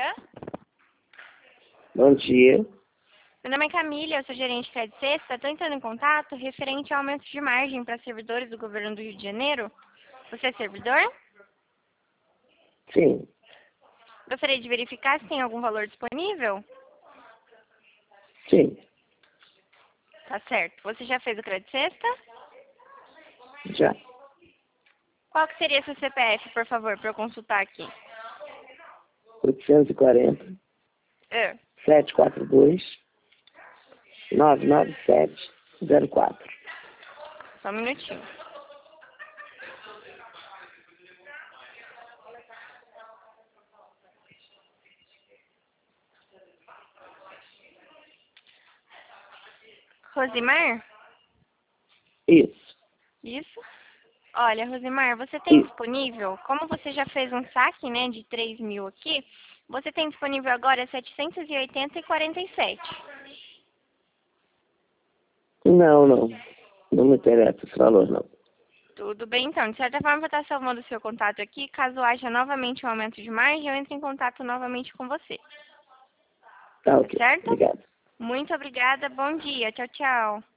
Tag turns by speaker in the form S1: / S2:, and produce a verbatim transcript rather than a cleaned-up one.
S1: dia.
S2: Bom dia.
S1: Meu nome é Camila, eu sou gerente de Crédito Sexta. Estou entrando em contato referente ao aumento de margem para servidores do governo do Rio de Janeiro. Você é servidor?
S2: Sim.
S1: Gostaria de verificar se tem algum valor disponível?
S2: Sim.
S1: Tá certo. Você já fez o Crédito Sexta?
S2: Já.
S1: Qual que seria seu C P F, por favor, para eu consultar aqui?
S2: oitocentos e quarenta,
S1: É.
S2: setecentos e quarenta e dois, novecentos e noventa e sete, zero quatro.
S1: Só um minutinho. Rosimar?
S2: Isso.
S1: Isso. Olha, Rosimar, você tem
S2: Isso.
S1: disponível, como você já fez um saque, né, de três mil aqui, você tem disponível agora setecentos e oitenta e quarenta e sete.
S2: Não, não. Não me interessa esse valor, não.
S1: Tudo bem, então. De certa forma, vou estar salvando o seu contato aqui. Caso haja novamente um aumento de margem, eu entro em contato novamente com você.
S2: Tá
S1: Tá
S2: ok.
S1: certo?
S2: Obrigado.
S1: Muito obrigada. Bom dia. Tchau, tchau.